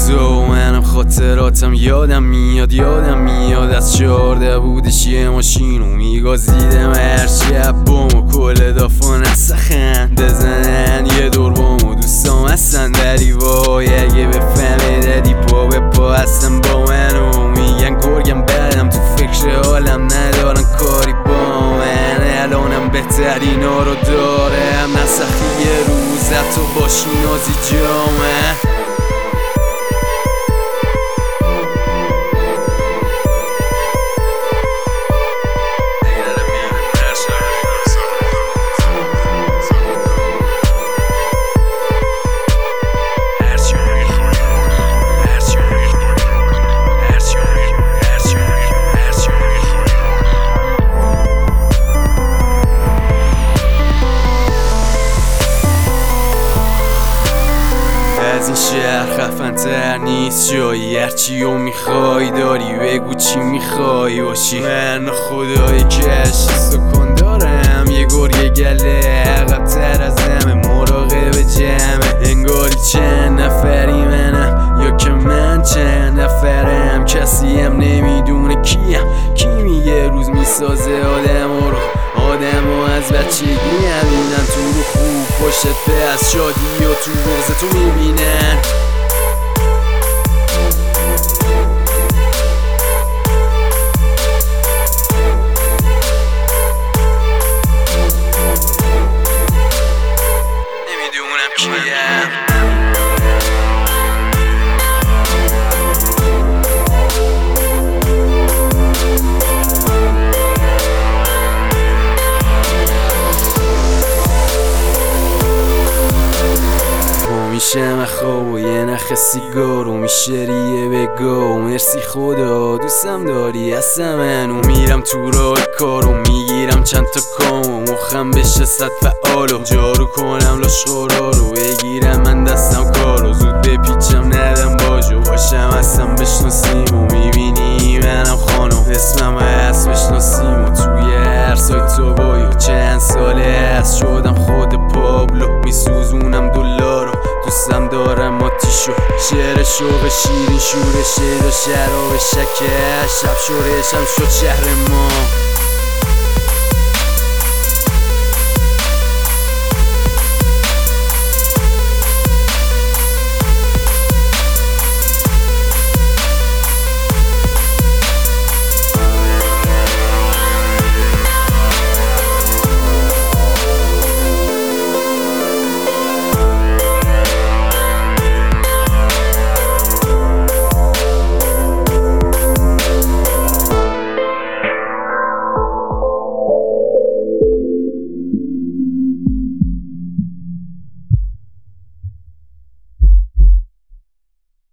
روزا و منم خاطراتم یادم میاد از 14 بودش یه ماشینو میگازیدم هر شب بامو کل دافا نسخن بزنن یه دور بامو دوستام هستن دری وای اگه بفهمه دادی پا به پا هستن با منو میگن گرگم بدم تو فکر حالم ندارن کاری با من الانم بهترینا رو دارم نسخی یه روز حتی باشی نازی جامه از این شهر خفن تر نیست جایی هرچی رو میخوای داری بگو چی میخوای باشی من خدایی که هشت کن دارم یه گرگ گله عقب تر از همه مراقب جمعه انگاری چند نفری منم یا که من چند نفرم کسی هم نمیدونه کیم کی میگه روز میسازه آدم و از بچگی همینن تو رو خوب پشت به از شادی و تو بغض تو میبینن نمیدونم کیم میشه خواب و یه نخ سیگار و میشه ریه بگو مرسی خدا دوستم داری هستم منو میرم تو راه کارو میگیرم چند تا کام و مخم بشه صد فعالو جارو کنم لاشخورا رو بگیرم من دستم کارو زود بپیچم ندم باجو باشم هستم بشناسیم و میبینی منم خانم اسمم هست بشناسیم و توی هر سایت تو بایو چند ساله هست شدم خود پابلو میسوزونم دلارو دوستم دارم آتیشو شعر شوق شیرین شورشه و شراب شکر شب شورشم شد شهر ما